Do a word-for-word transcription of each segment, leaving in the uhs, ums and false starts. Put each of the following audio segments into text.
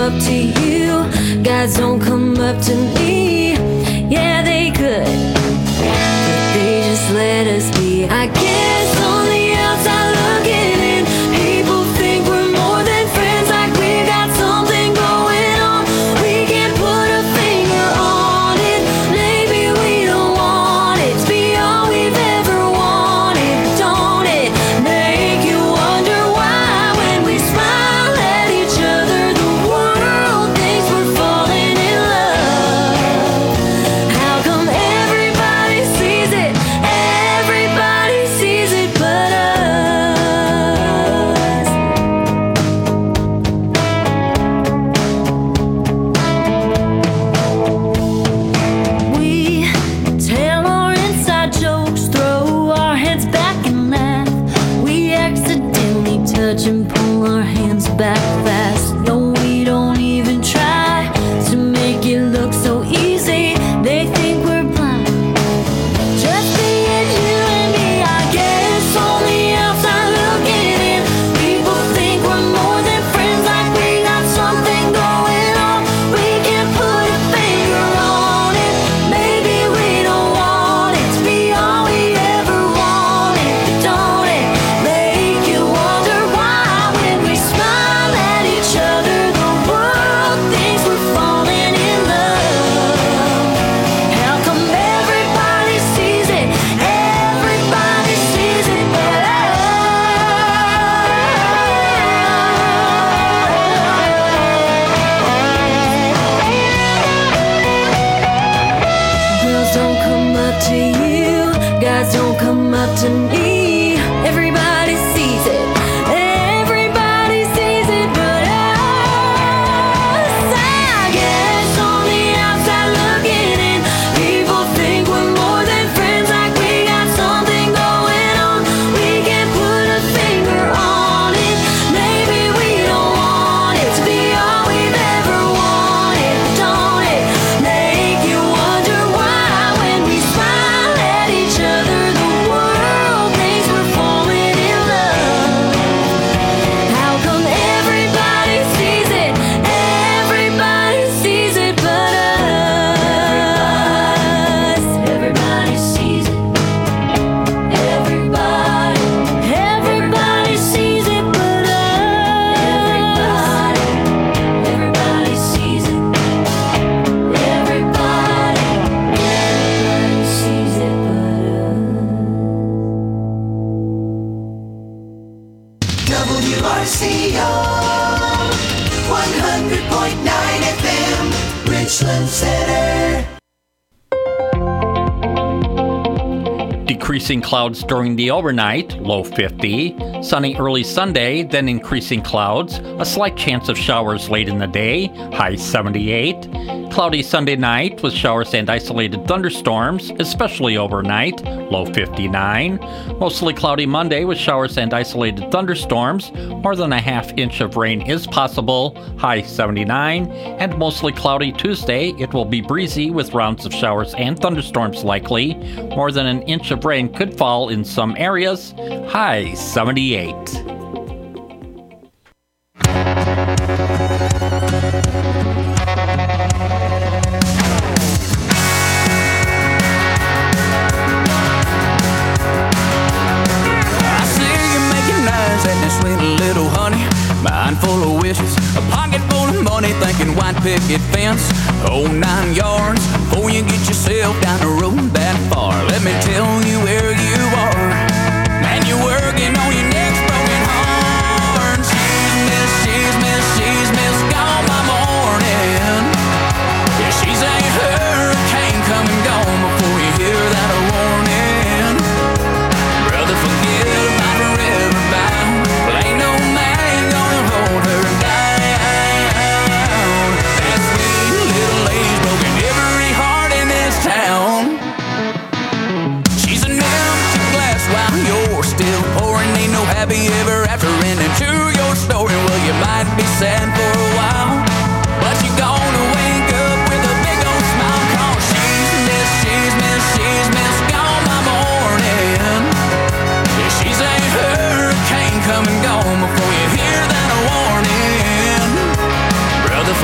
up to you. Guys don't come up to me. Yeah, they could, but they just let us be. I guess on the outside looking in, people think we're more than friends, like we got something going on. We can't put a finger on it. Maybe we don't want it to be all we've ever wanted. Don't it make you wonder why when we smile at each other, the world thinks we're falling in love? How come everybody sees it? Everybody sees it but us. We tell our inside jokes, throw our heads back and laugh. We accidentally touch and pull our hands back fast. No, we don't even try to make it look so easy. They think we're blind. Just being you and me, I guess on the outside looking in, people think we're more than friends, like we got something going on. We can't put a finger on it. Maybe we don't want it to be all we ever wanted. Don't it make you wonder why when we smile at each other, the world thinks we're falling in love? How come everybody sees it? Everybody sees it but us. Girls don't come up to you, guys don't come up to me. Everybody sees it. Everybody sees it but us. I guess on the outside looking in, people think we're more than friends, like we got something going on. We can't put a finger on it. Maybe we don't want it to be all we've ever wanted. Don't it make you wonder why when we smile at each other, the world thinks we're falling in love? How come everybody sees it? Everybody sees it but us. Everybody sees it. Everybody. Everybody sees it but us. Everybody. Everybody sees it. Everybody. Everybody sees it but us. W R C O one hundred point nine F M, Richland Center. Decreasing clouds during the overnight, low fifty. Sunny early Sunday, then increasing clouds. A slight chance of showers late in the day, high seventy-eight. Cloudy Sunday night with showers and isolated thunderstorms, especially overnight, low fifty-nine. Mostly cloudy Monday with showers and isolated thunderstorms. More than a half inch of rain is possible, high seventy-nine. And mostly cloudy Tuesday. It will be breezy with rounds of showers and thunderstorms likely. More than an inch of rain could fall in some areas, high seventy-eight. I see you making eyes at that sweet little honey. Mind full of wishes, a pocket full of money, thinking white picket fence, whole nine yards. Before you get yourself down the road that far, let me tell you where you are. Man, you're working on your next broken heart. She's miss, she's miss, she's miss gone by morning. Yeah, she's a hurricane come and gone before you hear that warning. Brother, forget about the river bound. Well, ain't no man gonna hold her down. That sweet little lady's broken every heart in this town. She's an empty glass while you're still pouring. Ain't no happy ever after ending to your story. Well, you might be sad for a while, but you're gonna wake up with a big old smile. Cause she's miss, she's miss, she's miss gone by morning. Yeah, she's a hurricane come and gone before you hear that warning. Brother,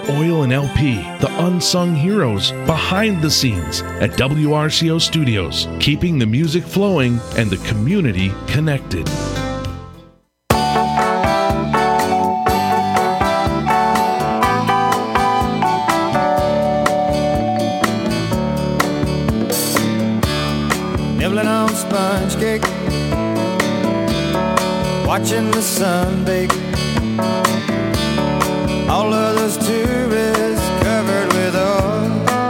Oil and L P, the unsung heroes behind the scenes at W R C O Studios, keeping the music flowing and the community connected. Nibbling on sponge cake, watching the sun bake. All of those tourists covered with oil,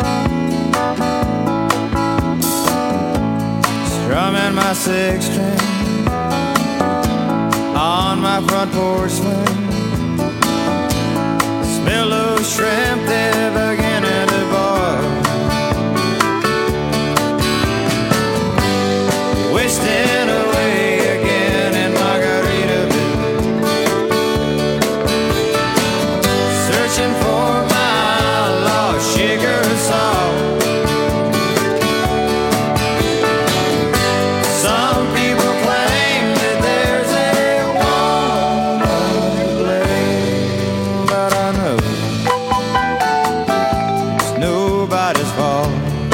strumming my six string on my front porch swing. Smell those shrimp, they're beginning to boil. Wasting away again in Margaritaville, searching for my lost sugar salt. Some people claim that there's a woman to blame, but I know it's nobody's fault.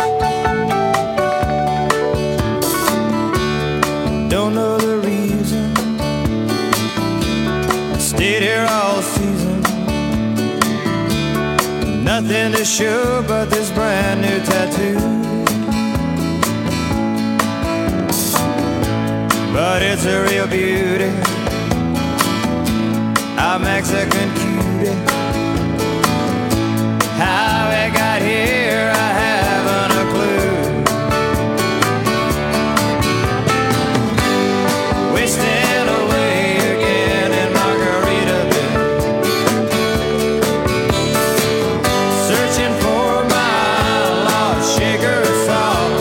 Don't know the reason, stayed here all season. Nothing to show but this brand new tattoo, but it's a real beauty, a Mexican cutie. How it got here, I haven't a clue. Wasting away again in Margaritaville, searching for my lost sugar salt.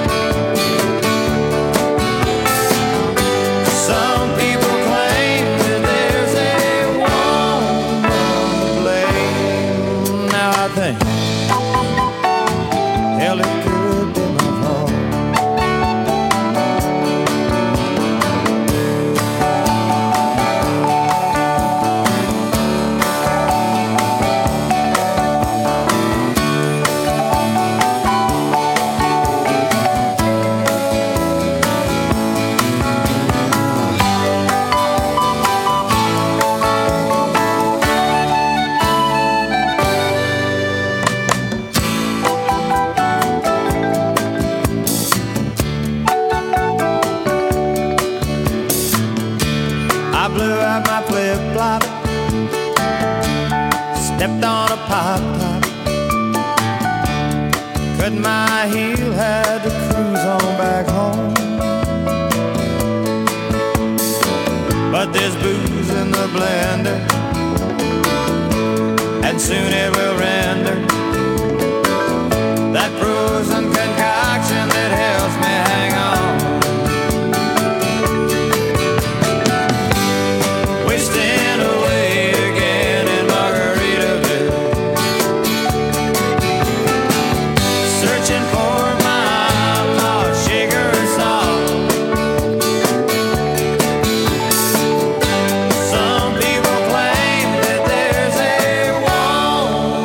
Some people claim that there's a woman to blame. Now I think, hell, it could be my fault. I blew out my flip-flop, stepped on a pop-top, cut my heel, had to cruise on back home. But there's booze in the blender, and soon it will render that frozen concoction that helps me hang on. Wasting away again in Margaritaville, searching for my lost sugar salt. Some people claim that there's a woman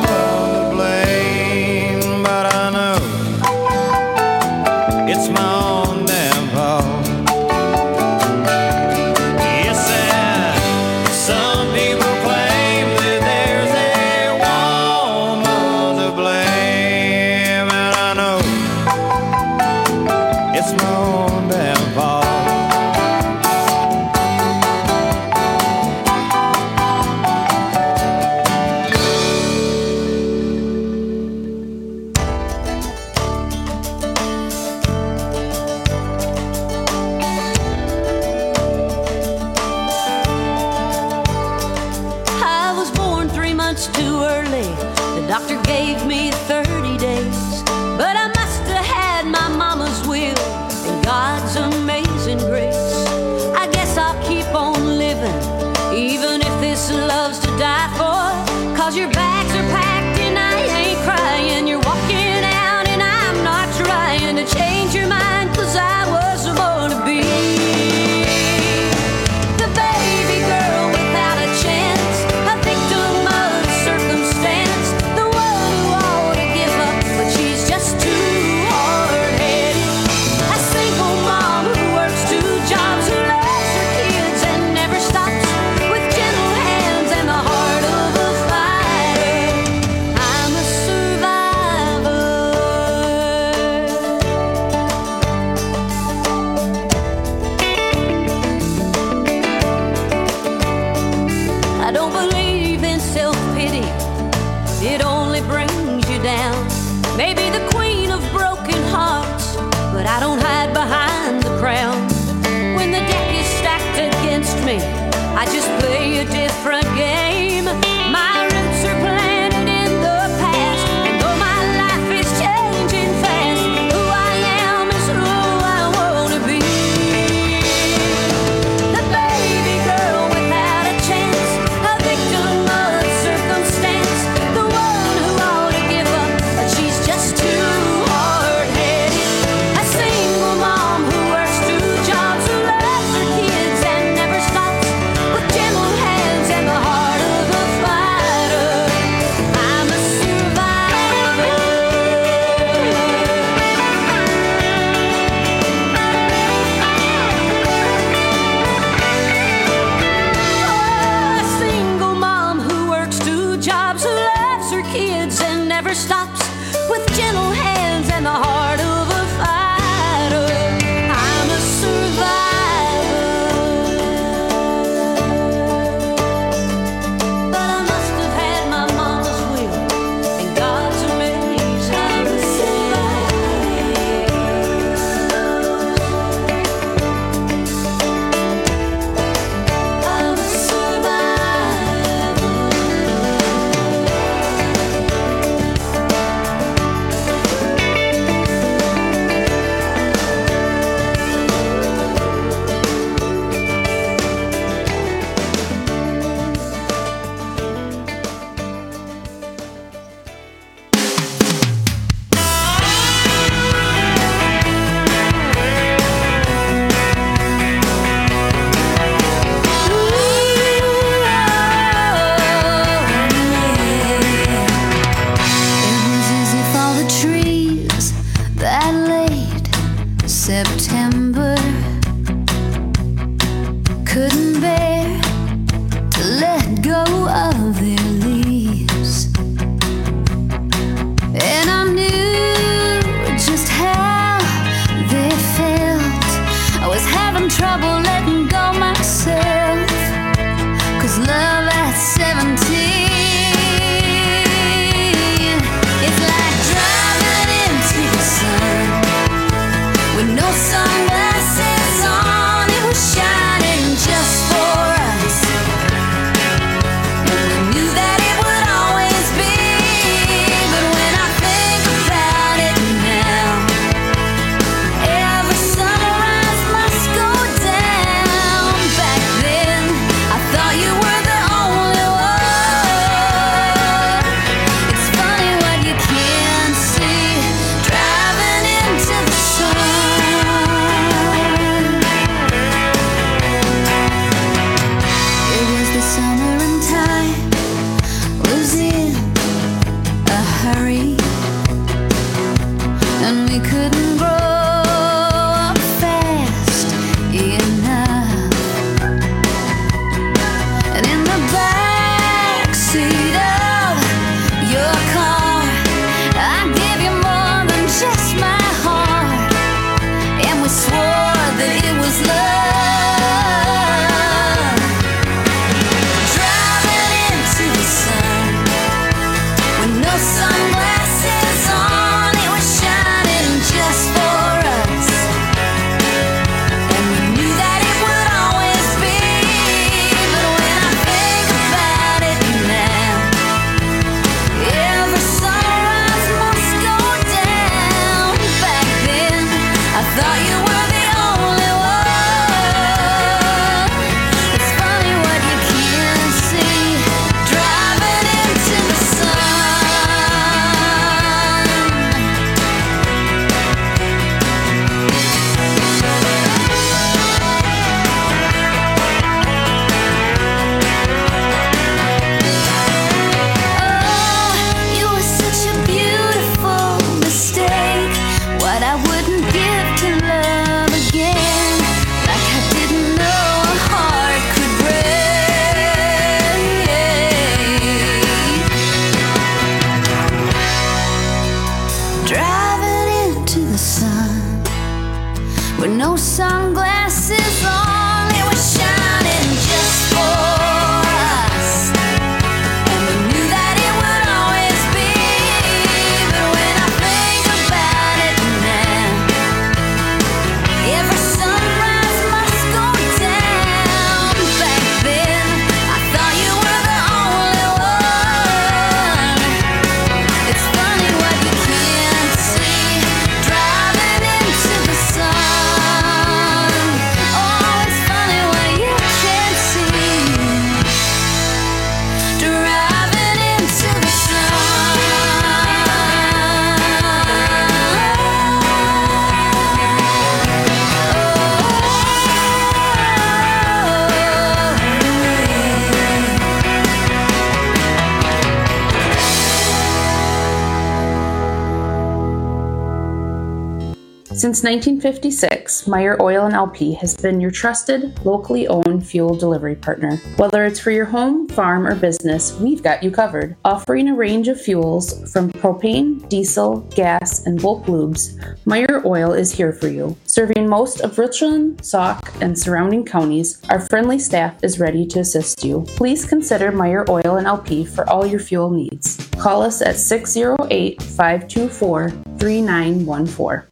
I just play a different game. My roots are planted in the past, and though my life is changing fast, who I am is who I wanna be. The baby girl without a chance, a victim of circumstance, the one who ought to give up, but she's just too hard-headed. A single mom who works two jobs, who loves her kids and never stops, with gentle hands and the heart of a fighter. I'm a survivor. A single mom who works two jobs, who loves her kids and never stops, with gentle hands and the heart of a fighter. I'm a survivor. But I must have had my mama's will and God's amaze. I'm a survivor. I'm a survivor. It was as if all the trees that late September couldn't bear to let go of their leaves, and I knew just how they felt. I was having trouble letting go myself, 'cause love at seventeen is like driving into the sun with no sunglasses on. It was shining just for us, and we knew that it would always be. But when I think about it now, every sunrise must go down. Since nineteen fifty-six, Meyer Oil and L P has been your trusted, locally owned fuel delivery partner. Whether it's for your home, farm, or business, we've got you covered. Offering a range of fuels from propane, diesel, gas, and bulk lubes, Meyer Oil is here for you. Serving most of Richland, Sauk, and surrounding counties, our friendly staff is ready to assist you. Please consider Meyer Oil and L P for all your fuel needs. Call us at six oh eight, five two four, three nine one four.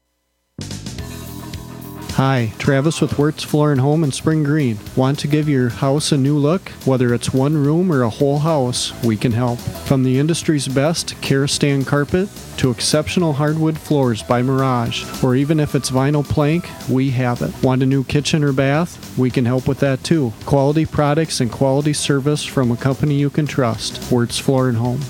Hi, Travis with Wirtz Floor and Home in Spring Green. Want to give your house a new look? Whether it's one room or a whole house, we can help. From the industry's best Karastan carpet to exceptional hardwood floors by Mirage, or even if it's vinyl plank, we have it. Want a new kitchen or bath? We can help with that too. Quality products and quality service from a company you can trust. Wirtz Floor and Home.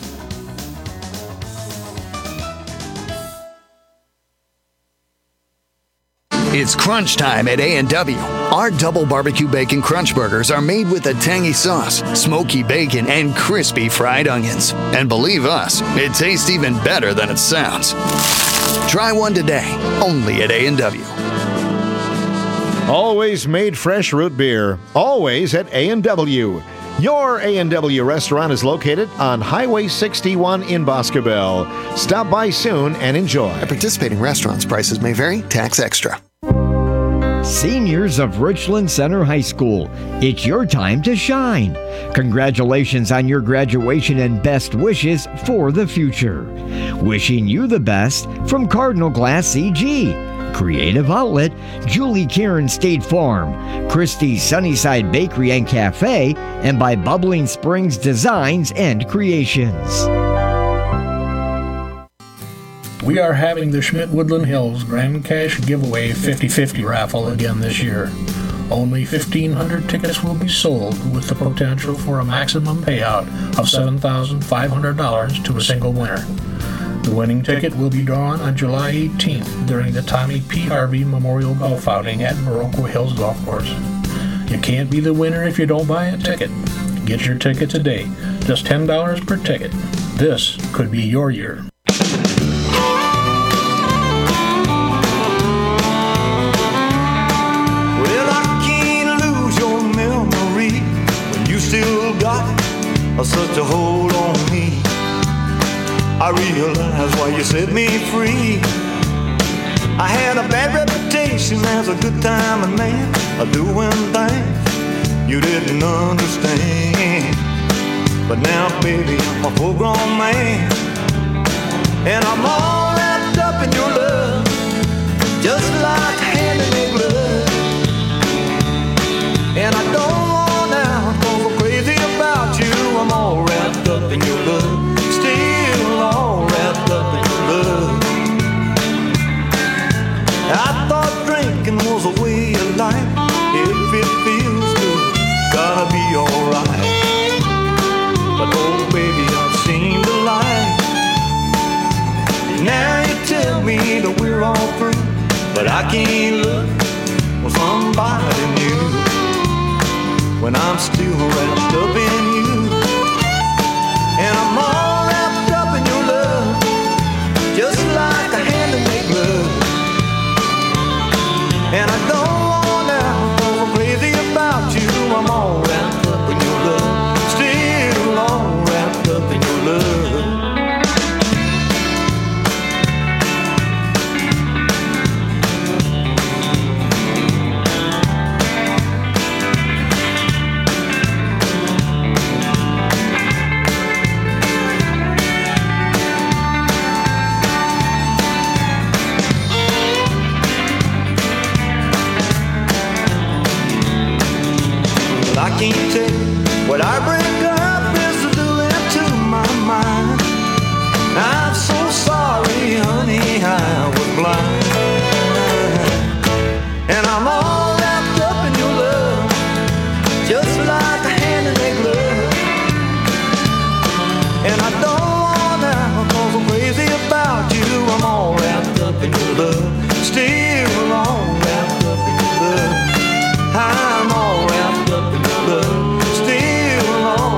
It's crunch time at A and W. Our double barbecue bacon crunch burgers are made with a tangy sauce, smoky bacon, and crispy fried onions. And believe us, it tastes even better than it sounds. Try one today, only at A and W. Always made fresh root beer, always at A and W. Your A and W restaurant is located on Highway sixty-one in Boscobel. Stop by soon and enjoy. At participating restaurants, prices may vary, tax extra. Seniors of Richland Center High School, it's your time to shine. Congratulations on your graduation and best wishes for the future. Wishing you the best from Cardinal Glass C G, Creative Outlet, Julie Karen State Farm, Christie's Sunnyside Bakery and Cafe, and by Bubbling Springs Designs and Creations. We are having the Schmidt Woodland Hills Grand Cash Giveaway fifty-fifty raffle again this year. Only fifteen hundred tickets will be sold with the potential for a maximum payout of seven thousand five hundred dollars to a single winner. The winning ticket will be drawn on July eighteenth during the Tommy P. Harvey Memorial Golf Outing at Morocco Hills Golf Course. You can't be the winner if you don't buy a ticket. Get your ticket today, just ten dollars per ticket. This could be your year. Still got such a hold on me. I realize why you set me free. I had a bad reputation as a good time man, of doing things you didn't understand. But now, baby, I'm a full-grown man, and I'm all wrapped up in your love, just like a hand-in-a glove. And I don't I'm all wrapped up in your love, still all wrapped up in your love. I thought drinking was a way of life. If it feels good, gotta be alright. But oh baby, I've seen the light. Now you tell me that we're all through, but I can't look for somebody new when I'm still wrapped up in you. And I'm all wrapped up in your love, just like a hand-in-a glove. And I don't want out, 'cause I'm crazy about you. I'm all wrapped up in your love, still all wrapped up in your love. I can't tell what our breakup is doing to my mind. I'm so sorry, honey, I was blind. And I'm all wrapped up in your love, just like a hand-in-a glove. And I don't want out, 'cause I'm crazy about you. I'm all wrapped up in your love, still all wrapped up in your love. I'm all wrapped up in your love, still all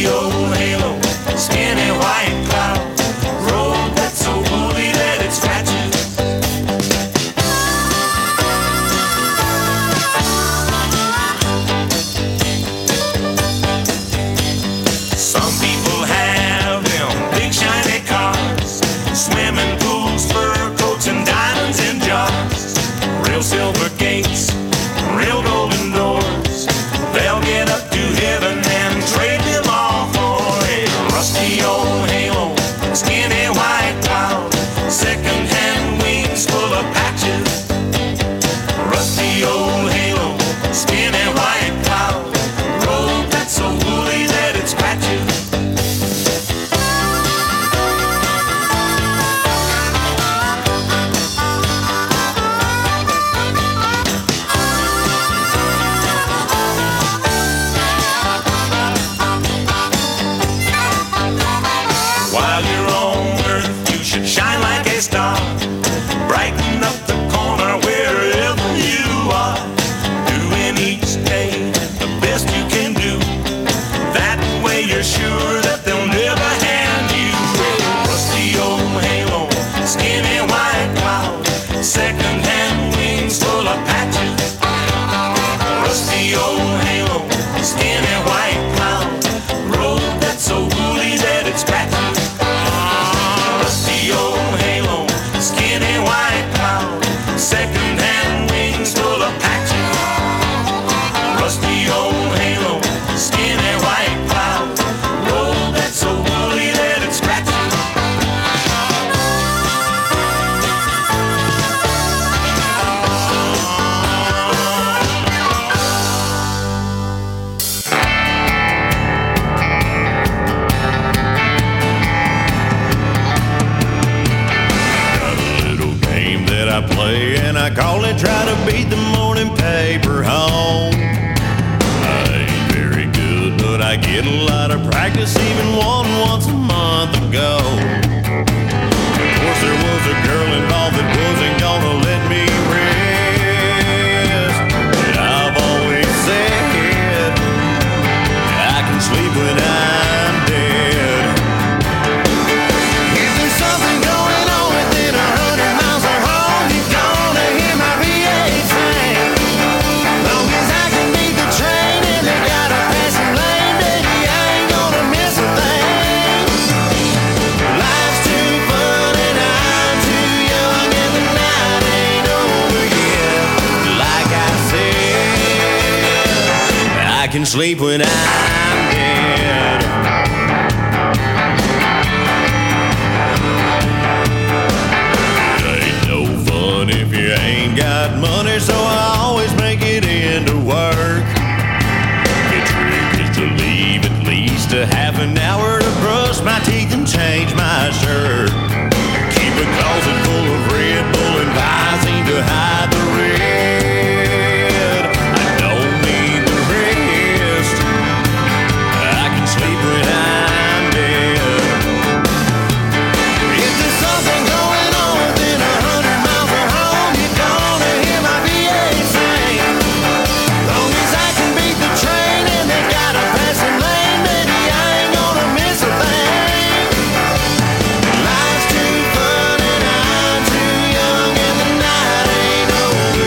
old halo, skinny white cloud, road that's so woolly that it scratches. Some people have them big shiny cars, swimming pools, fur coats, and diamonds in jars, real silver gates, real golden doors. They'll get up to heaven and trade them all for a rusty old halo, skinny white cloud, second-hand wings full of patches. Rusty old halo, skinny white cloud, road that's so woolly that it scratches. While you're on earth, you should shine like a star, brighten up the corner wherever you are, doing each day the best you can do. That way you're sure that they'll never hand you a rusty old halo, skinny white cloud, second-hand wings full of patches. Rusty old halo, skinny white cloud, road that's so woolly that it scratches. Rusty old halo, skinny white cloud, second-hand wings full of patches. Rusty old halo, skinny white cloud, road that's so woolly that it scratches. Game that I play and I call it try to beat the morning paper home. I ain't very good, but I get a lot of practice, even won once a month ago. Of course there was a girl involved that wasn't gonna let me rest, but I've always said I can sleep when I'm dead. If there's something going on within a hundred miles of home, you're gonna hear my V eight sing. Long as I can beat the train and they got a passing lane, baby, I ain't gonna miss a thing. Life's too fun and I'm too young and the night ain't over yet. Like I said, I can sleep when I'm dead. Ain't no fun if you ain't got money, so I always make it into work. The trick is to leave at least a half an hour to brush my teeth and change my shirt. Keep a closet full of Red Bull and Visine to hide the red. I don't need the rest. I can sleep when I'm dead. If there's something going on within a hundred miles of home, you're gonna hear my V eight sing. Long as I can beat the train and they got a passing lane, baby, I ain't gonna miss a thing. Life's too fun and I'm too young and the night ain't over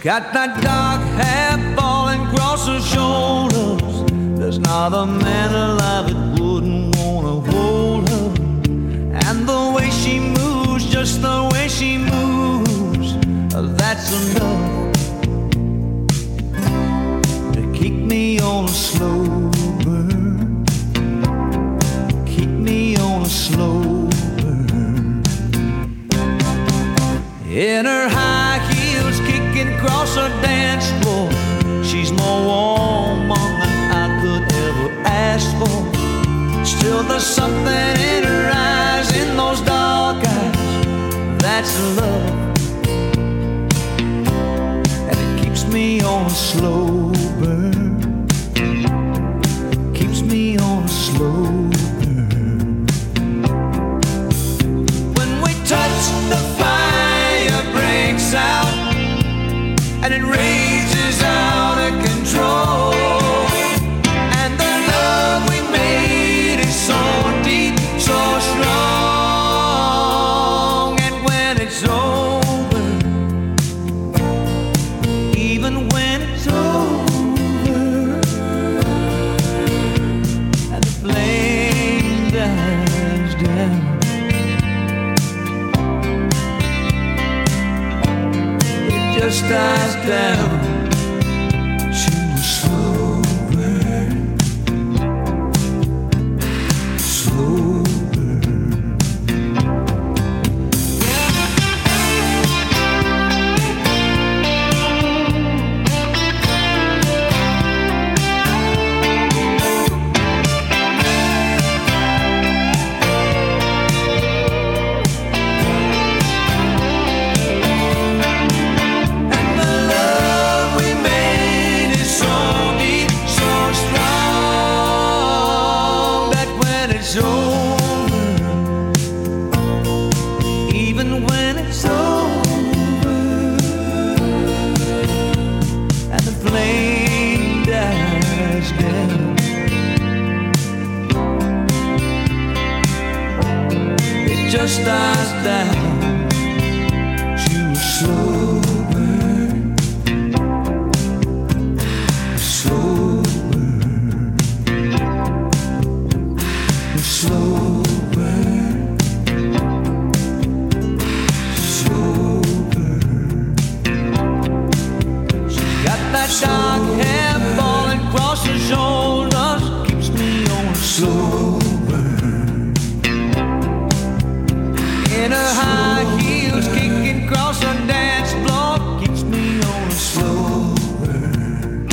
got that dark hair falling across her shoulders. There's not a man alive that wouldn't wanna hold her. And the way she moves, just the way she moves, that's enough to keep me on a slow burn. Keep me on a slow burn. In her high heels, kicking across her dance floor, she's more woman than I could ever ask for. Still there's something in her eyes, in those dark eyes, that's love. And it keeps me on a slow burn. Keeps me on a slow burn. When we touch, the fire breaks out, and it rages out of control. And the love we made is so deep, so strong. And when it's over, even when it's over, and the flame dies down, it just dies down to a slow burn, slow burn. And the love we made is so deep, so strong, that when it's over, even when it's over, and the flame dies down, it just dies down to a slow burn, slow burn, slow burn, slow burn. She got that dark hair falling across her shoulders, keeps me on a slow burn. In her high heels, kicking across her dance floor, keeps me on a slow burn.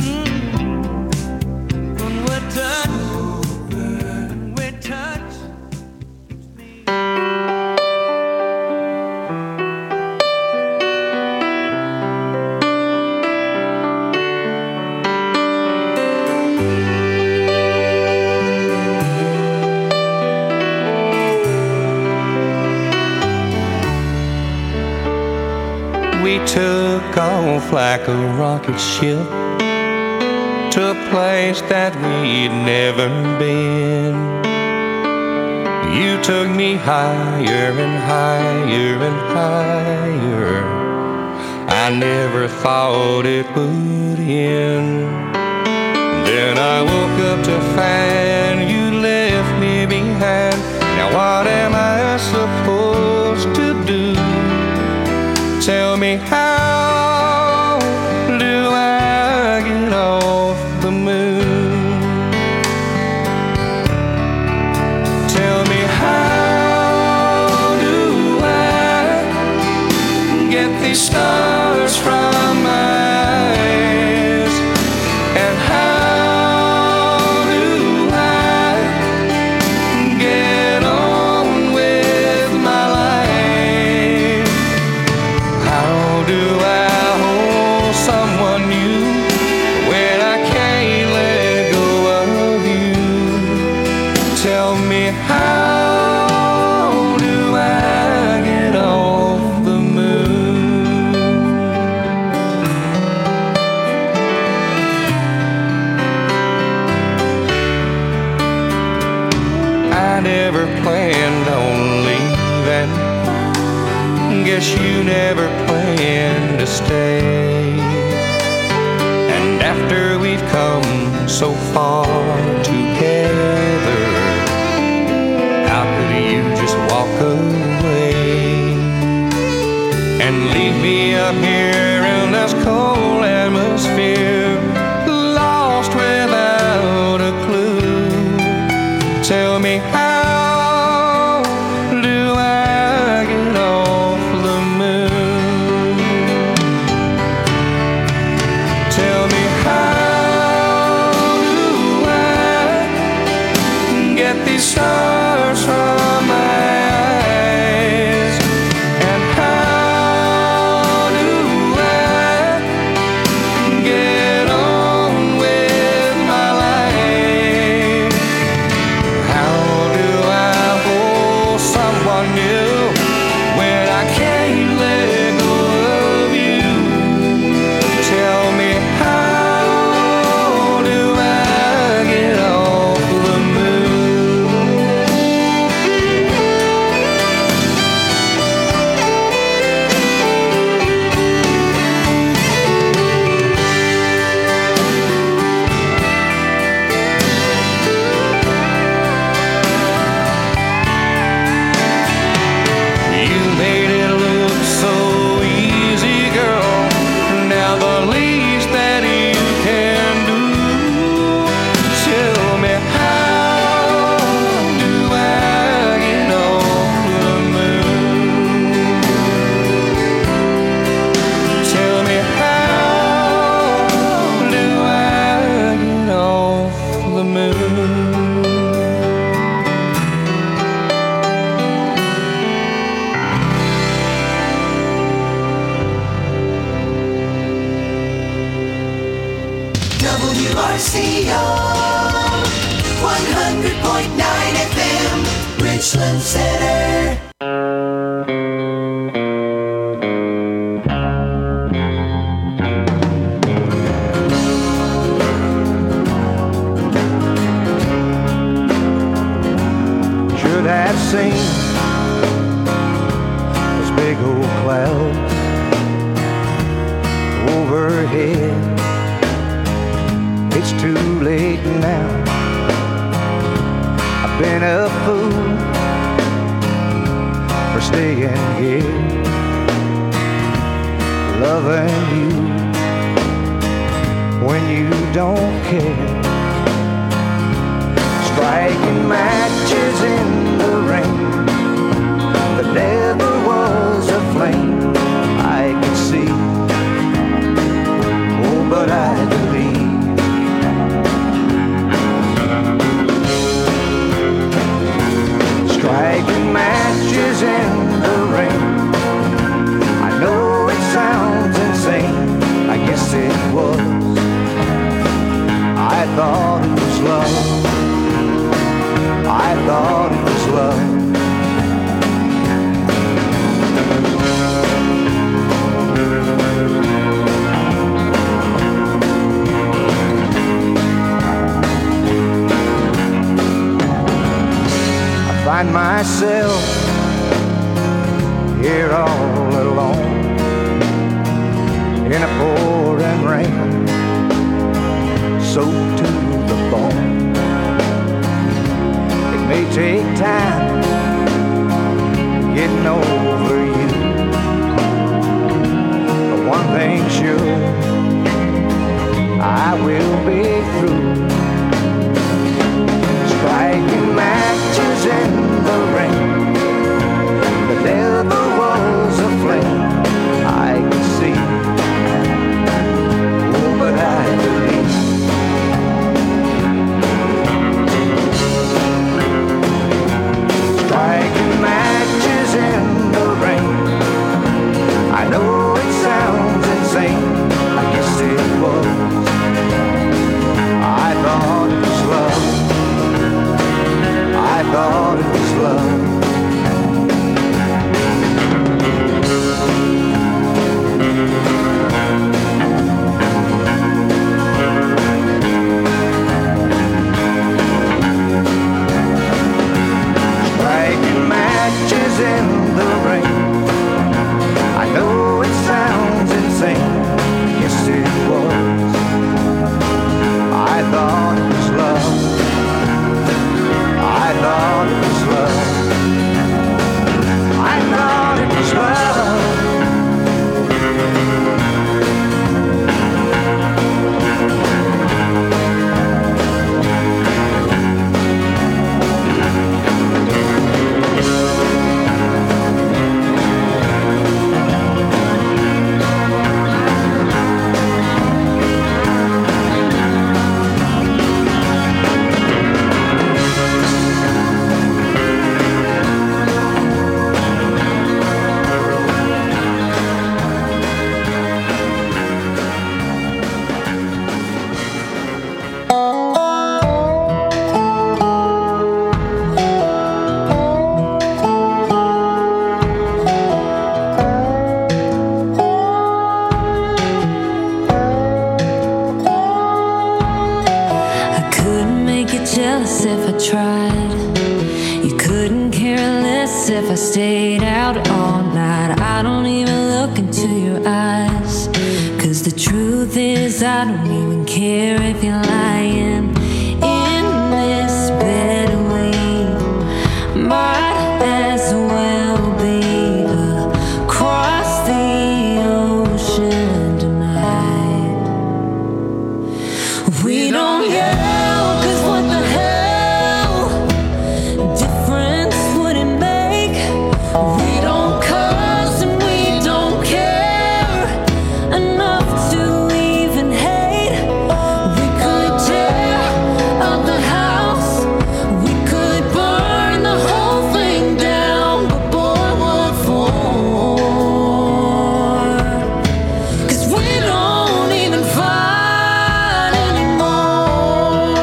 When we're touch, we touch. We took off like a rocket ship to a place that we'd never been. You took me higher and higher and higher. I never thought it would end. Then I woke up to find you left me behind. Now what am I supposed to do? Tell me, how do I get off the moon? Tell me, how do I get these stars from my eyes? And how do I get on with my life? How do I hold someone new when I can't let go of you? Tell me, how do I get off the moon? I never planned on leaving. Guess you never planned to stay. come so far together. How could you just walk away and leave me up here in this cold atmosphere, lost without a clue? Tell me, how do I get off the moon? Tell me, how do I get these stars from my eyes? And how do I get on with my life? How do I hold someone new when I can't let go of you? Tell me, how do I get off the moon? You made it look so easy, girl. Now the least that you can do, tell me, how do I get off the moon? Tell me, how do I get off the moon? W R C O one hundred point nine F M, Richland Center. Should have seen those big old clouds overhead. It's too late now. I've been a fool for staying here, loving you when you don't care, striking matches in the rain that never was a flame I could see. Oh, but I believe. Striking matches in the rain. I know it sounds insane. I guess it was. I thought it was love. I thought it was love. I find myself here all alone in a pouring rain, soaked to the bone. It may take time getting over you, but one thing sure, I will be through. Striking matches in the rain that never was a flame I could see. Oh, but I believe. I stayed out all night. I don't even look into your eyes. Cause the truth is I don't even care if you're lying. In this bed we might as well be across the ocean tonight. We don't yell, cause what the hell difference would it make? We don't cuss and we don't care enough to even hate. We could tear up the house, we could burn the whole thing down, but boy, what for? Cause we don't even fight anymore.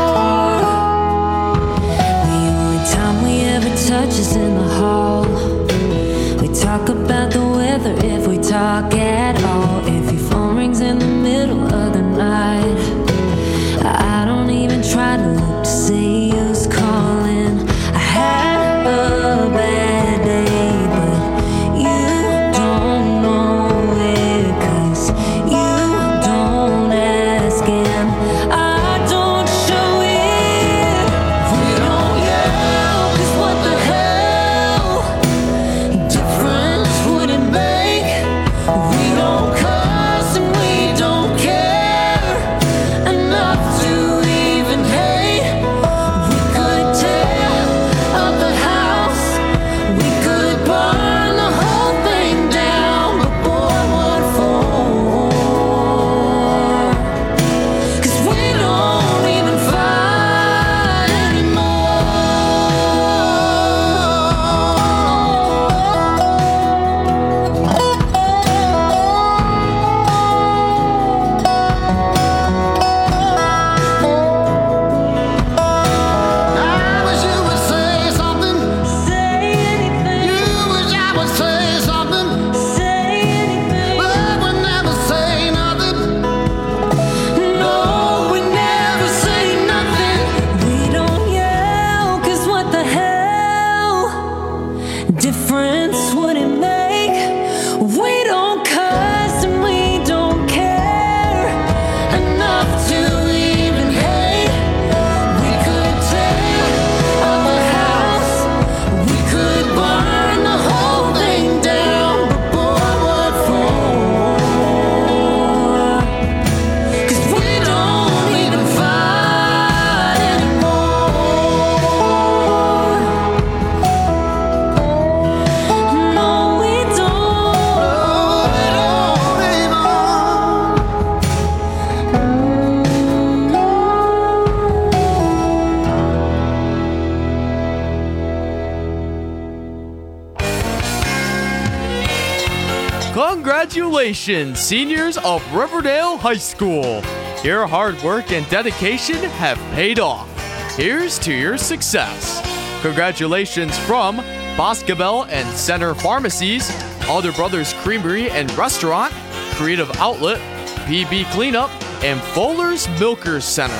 The only time we ever touch is in the hall. We talk about the weather if we talk at all. If your phone rings in the middle of the night, I don't even try to look to see who's calling. I had a bad day, but you don't know it, cause you don't ask and I don't show it. We don't yell, cause what the hell difference would it make? We don't cuss and we don't care enough to even hate. We could tear up the house, we could burn the whole thing down, but boy, what for? Cause we don't even fight anymore. I wish you would say something. Say anything. You wish I would say something. Say anything. But we never say nothing. No, we never say nothing. We don't yell, cause what the hell difference would it make? We don't cuss and we don't care enough to even hate. We could tear up the house, we could burn the whole thing down, but boy, what for? Cause we don't even fight anymore. No, we don't. No, we don't Congratulations, seniors of Riverdale High School. Your hard work and dedication have paid off. Here's to your success. Congratulations from Boscobel and Center Pharmacies, Alder Brothers Creamery and Restaurant, Creative Outlet, P B Cleanup, and Fuller's Milkers Center.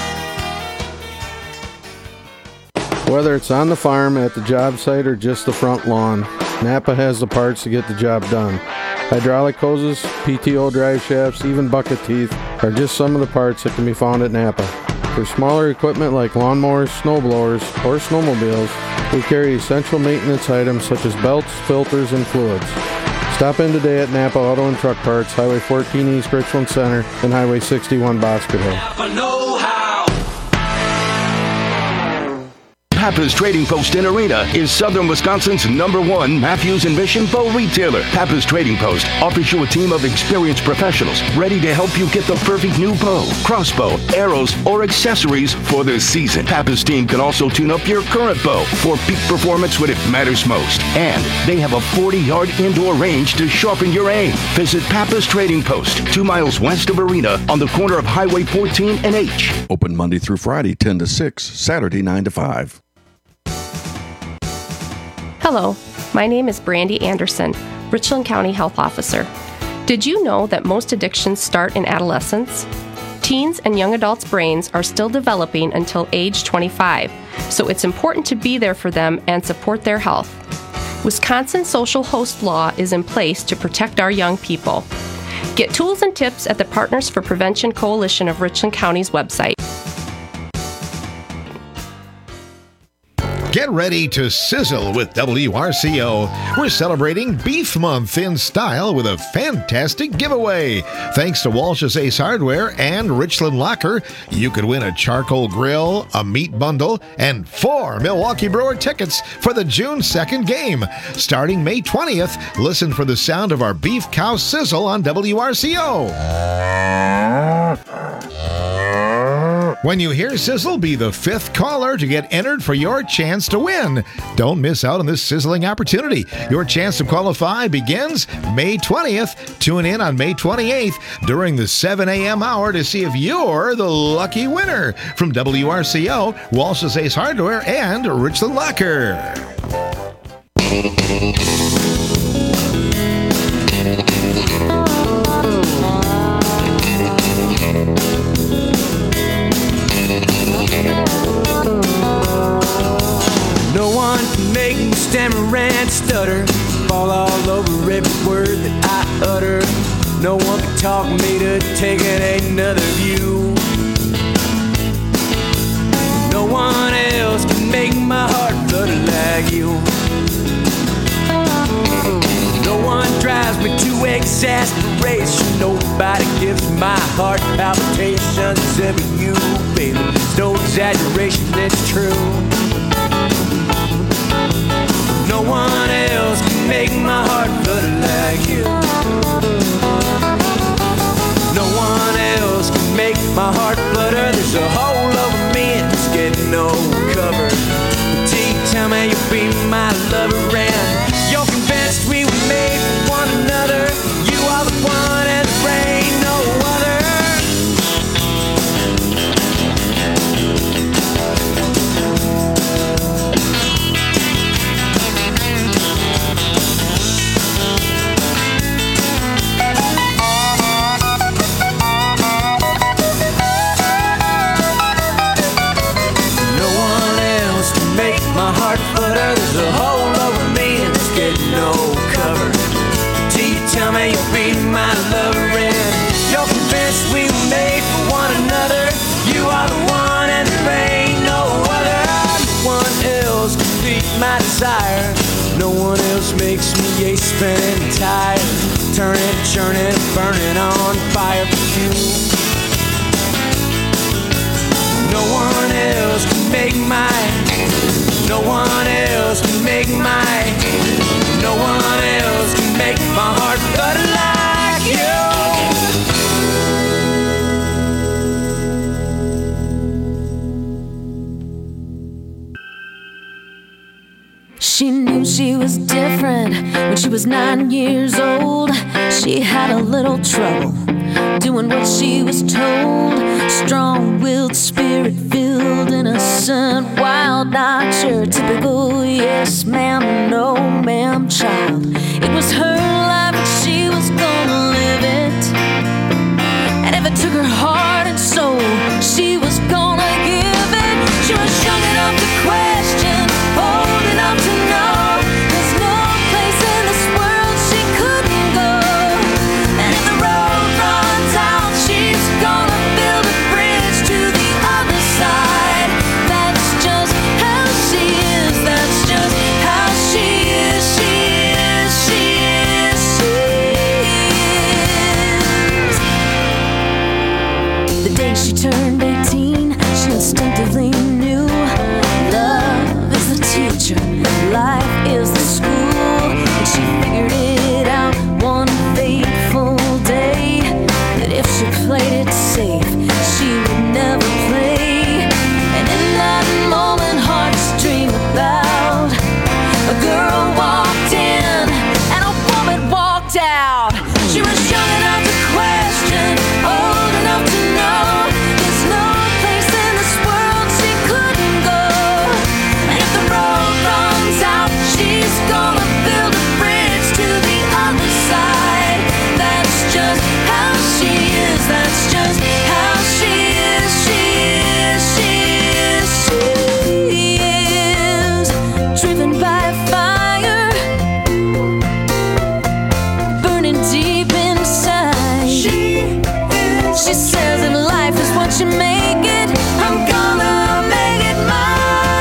Whether it's on the farm, at the job site, or just the front lawn, Napa has the parts to get the job done. Hydraulic hoses, P T O drive shafts, even bucket teeth are just some of the parts that can be found at Napa. For smaller equipment like lawnmowers, snowblowers, or snowmobiles, we carry essential maintenance items such as belts, filters, and fluids. Stop in today at Napa Auto and Truck Parts, Highway fourteen East Richland Center, and Highway sixty-one Boscoville. Pappas Trading Post in Arena is Southern Wisconsin's number one Matthews and Mission bow retailer. Pappas Trading Post offers you a team of experienced professionals ready to help you get the perfect new bow, crossbow, arrows, or accessories for the season. Pappas team can also tune up your current bow for peak performance when it matters most. And they have a forty-yard indoor range to sharpen your aim. Visit Pappas Trading Post, two miles west of Arena on the corner of Highway fourteen and H. Open Monday through Friday, ten to six, Saturday, nine to five. Hello, my name is Brandy Anderson, Richland County Health Officer. Did you know that most addictions start in adolescence? Teens and young adults' brains are still developing until age twenty-five, so it's important to be there for them and support their health. Wisconsin social host law is in place to protect our young people. Get tools and tips at the Partners for Prevention Coalition of Richland County's website. Get ready to sizzle with W R C O. We're celebrating Beef Month in style with a fantastic giveaway. Thanks to Walsh's Ace Hardware and Richland Locker, you could win a charcoal grill, a meat bundle, and four Milwaukee Brewer tickets for the June second game. Starting May twentieth, listen for the sound of our beef cow sizzle on W R C O. When you hear sizzle, be the fifth caller to get entered for your chance to win. Don't miss out on this sizzling opportunity. Your chance to qualify begins May twentieth. Tune in on May twenty-eighth during the seven a.m. hour to see if you're the lucky winner. From W R C O, Walsh's Ace Hardware, and Richland Locker. No one can make me stammer and stutter, fall all over every word that I utter. No one can talk me to taking another view. No one else can make my heart flutter like you. No one drives me to exasperation. Nobody gives my heart palpitations except you, baby. There's no exaggeration, it's true. No one else can make my heart flutter like you. No one else can make my heart flutter. There's a hole over me and it's getting no cover. But tell me you'll be my lover and you're convinced we were made for one another. You are the one and there ain't no other. My heart flutter, there's a hole over me and it's getting no cover. Till you tell me you'll be my lover and you're convinced we were made for one another. You are the one and there ain't no other. No one else can beat my desire. No one else makes me a spinning tire, turning, churning, burning on fire for you. No one else can make my No one else can make my No one else can make my heart flutter like you. She knew she was different when she was nine years old. She had a little trouble doing what she was told. Strong-willed, spirit-filled, innocent, wild, not your typical yes ma'am, no ma'am child. It was her life and she was gonna live it. And if it took her heart and soul, she was gonna give it. She was young enough to question, old enough to know. There's no place in this world she couldn't go. And if the road runs out, she's gonna build a bridge to the other side. That's just how she is. That's just how she is. She is. She is. She is. The day she turned eighteen, she instinctively knew love is the teacher, life is the school. And she figured it out one fateful day, that if she played it safe, she would never play. And in that moment, hearts dream about, a girl walked in and a woman walked out. She was young enough to question, old enough to know. There's no She says that life is what you make it. I'm gonna make it mine.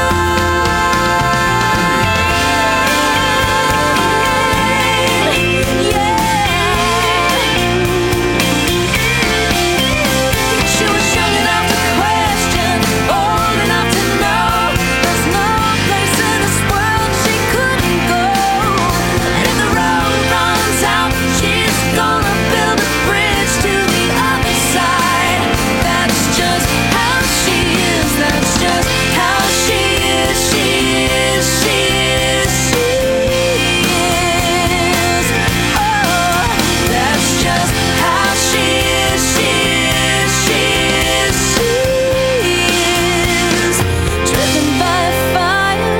She was young enough to question, old enough to know there's no place in this world she couldn't go. And if the road runs out, she's gonna build a bridge to the other side. That's just how she is. That's just how she is. She is. She is. She is. Oh, that's just how she is. She is. She is. She is. Driven by fire.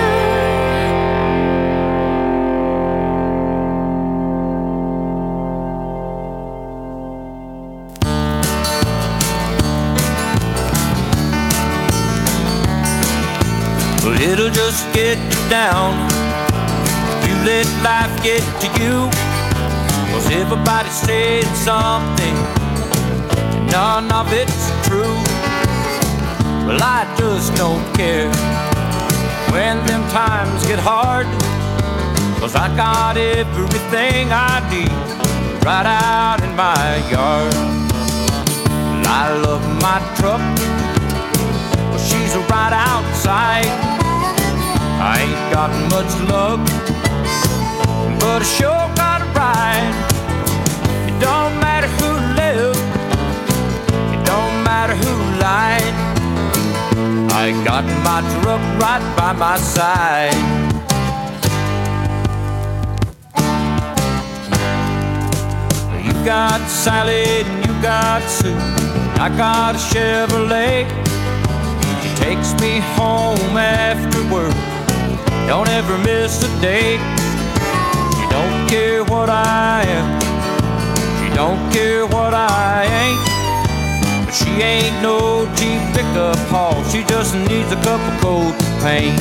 Well, it'll just get you down if you let life get to you. Cause everybody's saying something, and none of it's true. Well, I just don't care when them times get hard, cause I got everything I need right out in my yard. And I love my truck, well, she's right outside. I ain't got much luck, but I sure got a ride. It don't matter who lived, it don't matter who lied. I got my truck right by my side. You got Sally and you got Sue, I got a Chevrolet. She takes me home after work, don't ever miss a day. She don't care what I am, she don't care what I ain't. But she ain't no cheap pickup haul, she just needs a couple coats of paint.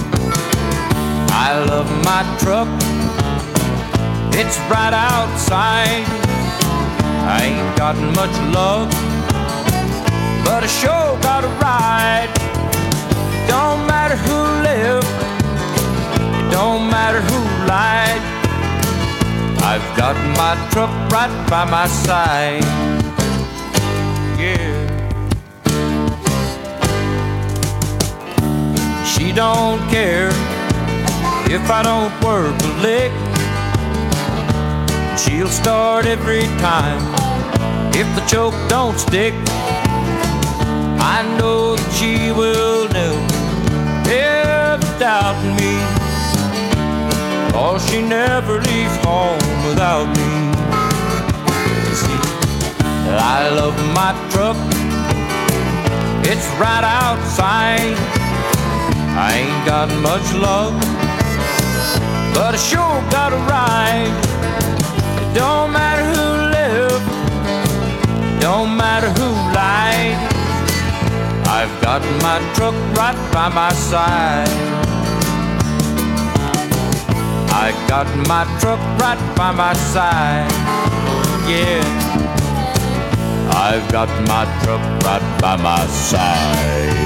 I love my truck, it's right outside. I ain't got much love, but I sure got a ride. Don't matter who lived, it don't matter who lied. I've got my truck right by my side. Yeah. She don't care if I don't work a lick. She'll start every time if the choke don't stick. I know that she will never, ever doubt me, or she never leaves home without me. You see, I love my truck, it's right outside. I ain't got much love, but I sure got a ride. It don't matter who lived, it don't matter who lied. I've got my truck right by my side. I got my truck right by my side. Yeah, I've got my truck right by my side.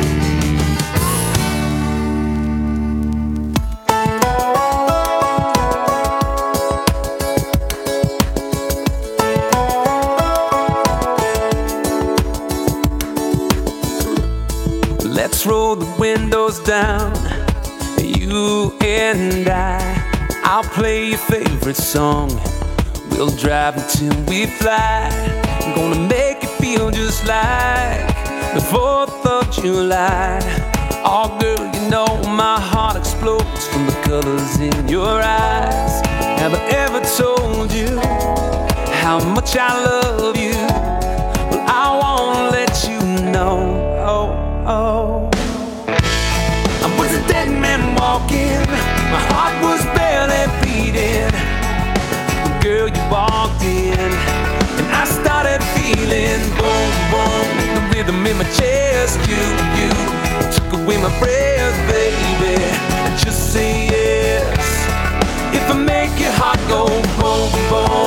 Let's roll the windows down, you and I. I'll play your favorite song, we'll drive until we fly. I'm gonna make it feel just like the fourth of July. Oh girl, you know my heart explodes from the colors in your eyes. Have I ever told you how much I love you? Well, I wanna let you know. Oh, oh. I was a dead man walking, my heart was barely beating. Girl, you walked in, and I started feeling boom, boom, the rhythm in my chest. You, you took away my breath, baby. Just say yes if I make your heart go boom, boom.